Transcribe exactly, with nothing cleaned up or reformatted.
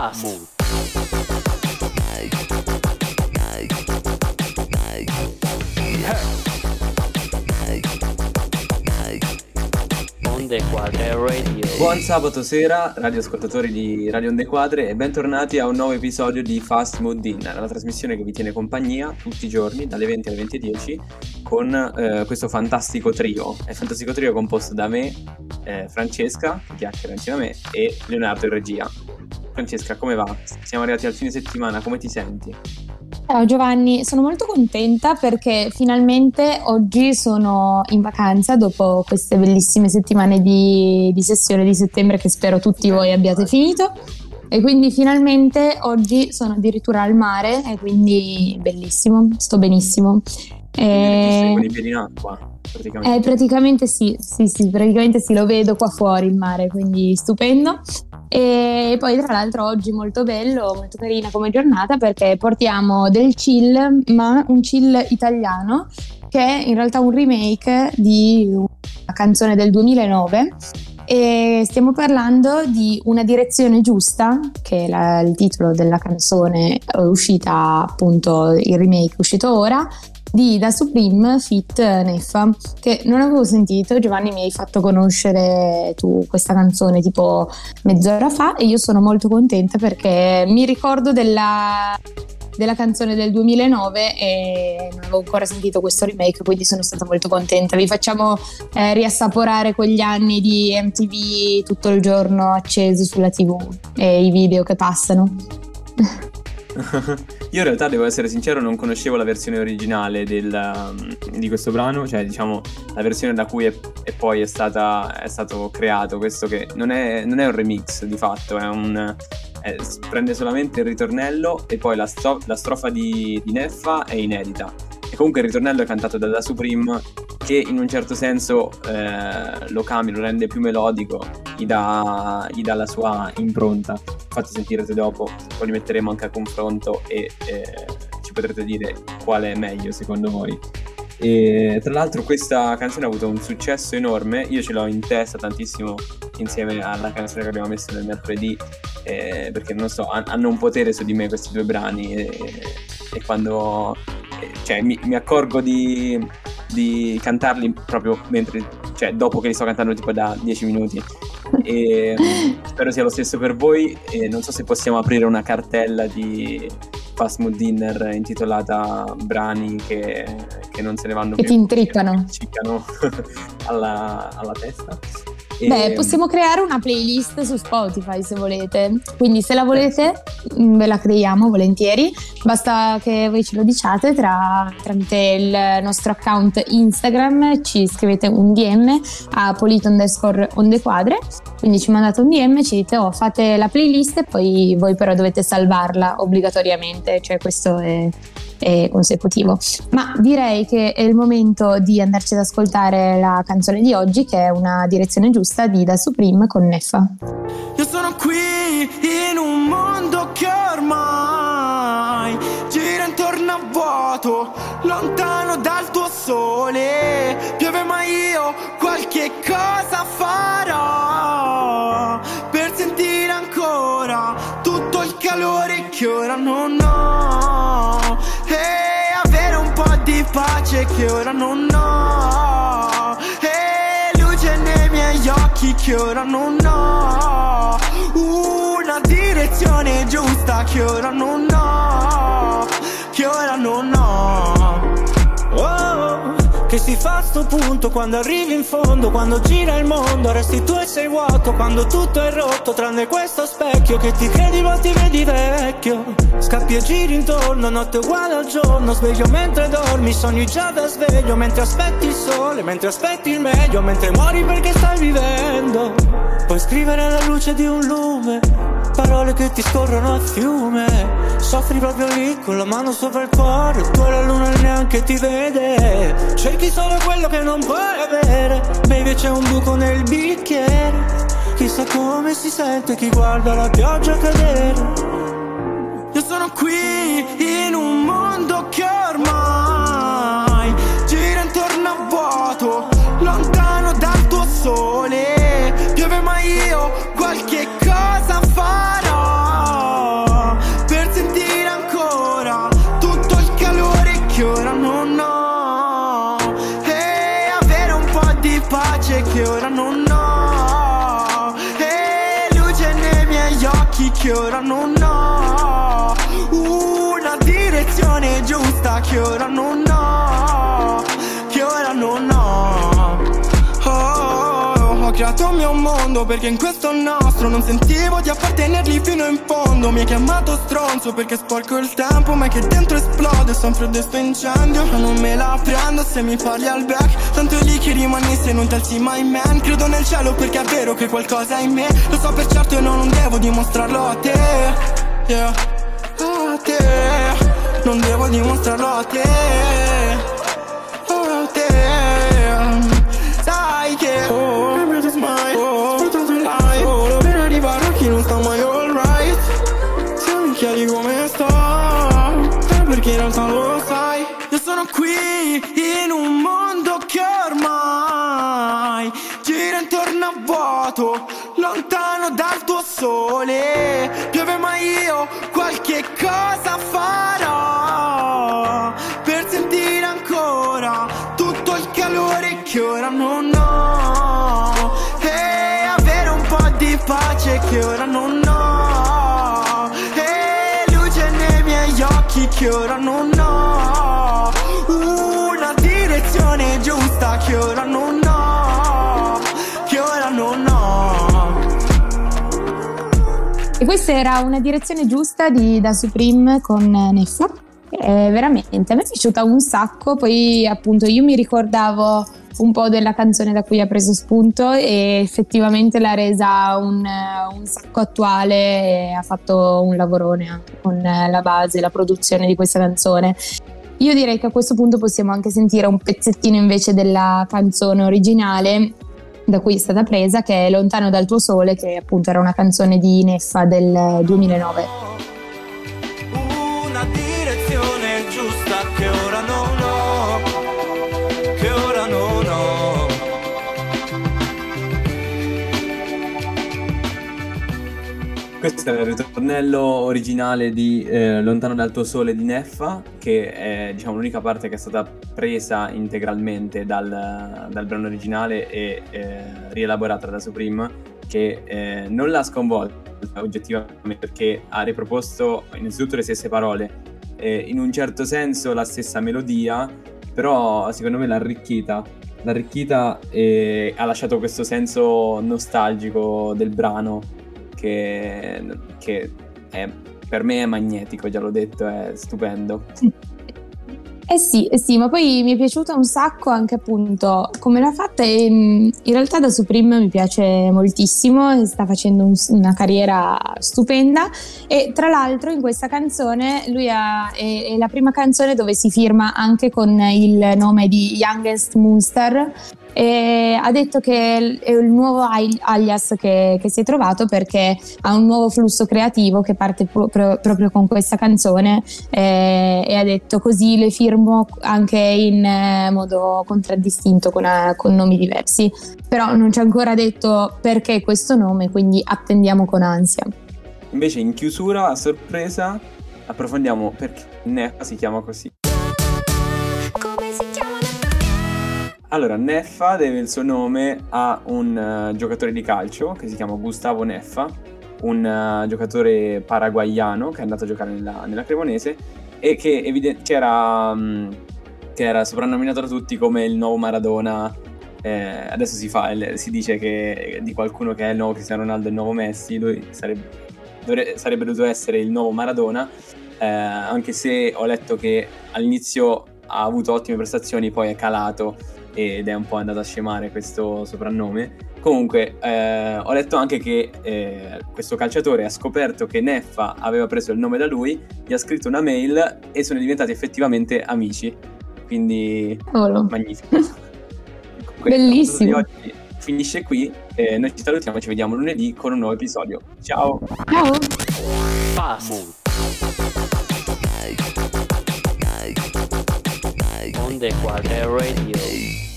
Fast Mood. Onde Quadre Radio. Buon sabato sera, radioascoltatori di Radio Onde Quadre, e bentornati a un nuovo episodio di Fast Mood Dinner, la trasmissione che vi tiene compagnia tutti i giorni dalle venti alle venti e dieci con eh, questo fantastico trio. È il fantastico trio composto da me, eh, Francesca, che chiacchiera insieme a me, e Leonardo in regia. Francesca, come va? Siamo arrivati al fine settimana, come ti senti? Ciao Giovanni, sono molto contenta perché finalmente oggi sono in vacanza dopo queste bellissime settimane di, di sessione di settembre che spero tutti voi abbiate finito, e quindi finalmente oggi sono addirittura al mare e quindi bellissimo, sto benissimo. E... con i piedi in acqua praticamente. Eh, praticamente sì, sì, sì, praticamente sì, lo vedo qua fuori il mare, quindi stupendo. E poi tra l'altro oggi molto bello, molto carina come giornata perché portiamo del chill, ma un chill italiano che è in realtà un remake di una canzone del duemilanove, e stiamo parlando di Una direzione giusta, che è la, il titolo della canzone, è uscita appunto, il remake è uscito ora, di Da Supreme feat. Neffa, che non avevo sentito. Giovanni, mi hai fatto conoscere tu questa canzone tipo mezz'ora fa e io sono molto contenta perché mi ricordo della, della canzone del duemilanove e non avevo ancora sentito questo remake, quindi sono stata molto contenta. Vi facciamo eh, riassaporare quegli anni di M T V tutto il giorno acceso sulla tivù e i video che passano. Io in realtà, devo essere sincero, non conoscevo la versione originale del, di questo brano, cioè diciamo la versione da cui è, è poi è, stata, è stato creato questo, che non è, non è un remix di fatto, è un, è, prende solamente il ritornello e poi la, stro, la strofa di, di Neffa è inedita. E comunque il ritornello è cantato da Da Supreme, che in un certo senso eh, lo cambia, lo rende più melodico, gli dà, gli dà la sua impronta. Infatti sentirete dopo, poi li metteremo anche a confronto e eh, ci potrete dire qual è meglio secondo voi. E tra l'altro questa canzone ha avuto un successo enorme, io ce l'ho in testa tantissimo insieme alla canzone che abbiamo messo nel mercoledì, eh, perché non so, hanno un potere su di me questi due brani, e, e quando eh, cioè mi, mi accorgo di, di cantarli proprio mentre, cioè dopo che li sto cantando tipo da dieci minuti, e spero sia lo stesso per voi. E non so se possiamo aprire una cartella di Fast Mood Dinner intitolata brani che, che non se ne vanno che più, ti intrippano, che ciccano alla, alla testa. E... Beh, possiamo creare una playlist su Spotify se volete, quindi se la volete ve la creiamo volentieri, basta che voi ce lo diciate tra, tramite il nostro account Instagram, ci scrivete un D M a polito underscore onde quadre, quindi ci mandate un D M, ci dite oh fate la playlist e poi voi però dovete salvarla obbligatoriamente, cioè questo è, è consecutivo. Ma direi che è il momento di andarci ad ascoltare la canzone di oggi, che è Una direzione giusta di Da Supreme con Neffa. Io sono qui in un mondo che ormai gira intorno a vuoto, lontano dal tuo sole. Piove ma io qualche cosa farò per sentire ancora tutto il calore che ora non ho, e avere un po' di pace che ora non ho, e luce nei miei occhi che ora non ho, una direzione giusta che ora non ho, che ora non ho. Oh, che si fa a sto punto quando arrivi in fondo, quando gira il mondo, resti tu e sei vuoto, quando tutto è rotto tranne questo specchio che ti credi ma ti vedi vecchio. Scappi e giri intorno, notte uguale al giorno, sveglio mentre dormi, sogni già da sveglio, mentre aspetti il sole, mentre aspetti il meglio, mentre muori perché stai vivendo. Puoi scrivere alla luce di un lume parole che ti scorrono a fiume, soffri proprio lì con la mano sopra il cuore, tu la luna neanche ti vede, cerchi solo quello che non puoi avere, baby c'è un buco nel bicchiere, chissà come si sente chi guarda la pioggia cadere. Io sono qui in un mondo che ormai gira intorno a vuoto, lontano dal tuo sole, piove ma io qualche cosa farò che ora non ho, una direzione giusta che ora non ho, che ora non ho. Oh, ho creato il mio mondo perché in questo nostro non sentivo di appartenergli fino in fondo. Mi hai chiamato stronzo perché sporco il tempo, ma è che dentro esplode sempre questo incendio. Ma non me la prendo se mi parli al back, tanto è lì che rimani se non ti alzi mai, man. Credo nel cielo perché è vero che qualcosa è in me, lo so per certo e non devo dimostrarlo a te, yeah. A te non devo dimostrarlo a te, a te. Sai che oh, cambio smile, oh, sfruttato il life, solo per arrivare a chi non sta mai alright. Se mi chiedi come sto, è perché in realtà lo sai. Io sono qui in un mondo che ormai gira intorno a vuoto, lontano dal tuo sole. Piove ma io qualche cosa farò per sentire ancora tutto il calore che ora non ho, e avere un po' di pace che ora non ho, e luce nei miei occhi che ora non ho, una direzione giusta che ora non ho, che ora non ho. E questa era una direzione giusta di Da Supreme con Neffa. Eh, veramente a me è piaciuta un sacco. Poi appunto io mi ricordavo un po' della canzone da cui ha preso spunto e effettivamente l'ha resa un, un sacco attuale, e ha fatto un lavorone anche con la base, la produzione di questa canzone. Io direi che a questo punto possiamo anche sentire un pezzettino invece della canzone originale da cui è stata presa, che è Lontano dal tuo sole, che appunto era una canzone di Neffa del duemilanove. Una direzione giusta che ora non ho, che ora non ho. Questo è il ritornello originale di eh, Lontano dal tuo sole di Neffa, che è, diciamo, l'unica parte che è stata presa integralmente dal, dal brano originale e eh, rielaborata da Supreme, che eh, non l'ha sconvolta oggettivamente perché ha riproposto innanzitutto le stesse parole, eh, in un certo senso la stessa melodia, però secondo me l'ha arricchita, l'ha arricchita e ha lasciato questo senso nostalgico del brano che, che è, per me è magnetico, già l'ho detto, è stupendo. Eh sì, eh sì, ma poi mi è piaciuta un sacco anche appunto come l'ha fatta, e in realtà Da Supreme mi piace moltissimo, sta facendo un, una carriera stupenda, e tra l'altro in questa canzone lui ha, è, è la prima canzone dove si firma anche con il nome di Youngest Moonstar. E ha detto che è il nuovo alias che, che si è trovato perché ha un nuovo flusso creativo che parte pro, pro, proprio con questa canzone, e, e ha detto così le firmo anche in eh, modo contraddistinto con, eh, con nomi diversi, però non ci ha ancora detto perché questo nome, quindi attendiamo con ansia. Invece in chiusura, a sorpresa, approfondiamo perché Neffa si chiama così. Come si chiama? Allora, Neffa deve il suo nome a un uh, giocatore di calcio che si chiama Gustavo Neffa, un uh, giocatore paraguaiano che è andato a giocare nella, nella Cremonese e che, evident- che, era, um, che era soprannominato da tutti come il nuovo Maradona. Eh, adesso si, fa, il, si dice che di qualcuno che è il nuovo Cristiano Ronaldo e il nuovo Messi, lui sarebbe, dovrebbe, sarebbe dovuto essere il nuovo Maradona, eh, anche se ho letto che all'inizio ha avuto ottime prestazioni, poi è calato ed è un po' andato a scemare questo soprannome. Comunque eh, ho letto anche che eh, questo calciatore ha scoperto che Neffa aveva preso il nome da lui, gli ha scritto una mail e sono diventati effettivamente amici, quindi oh, magnifico. Bellissimo. Oggi finisce qui, eh, noi ci salutiamo, ci vediamo lunedì con un nuovo episodio. Ciao. Ciao. Fast. Onde Quadre Radio.